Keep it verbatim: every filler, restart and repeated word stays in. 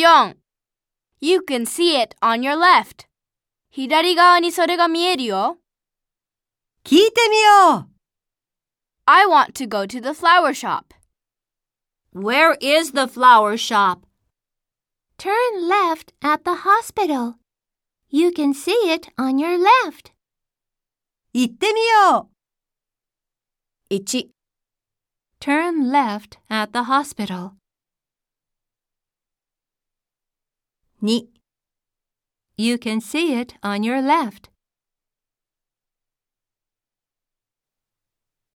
よん. You can see it on your left. 左側にそれが見えるよ。 聞いてみよう。 I want to go to the flower shop. Where is the flower shop? Turn left at the hospital. You can see it on your left. 行ってみよう。 いち. Turn left at the hospital. に. You can see it on your left.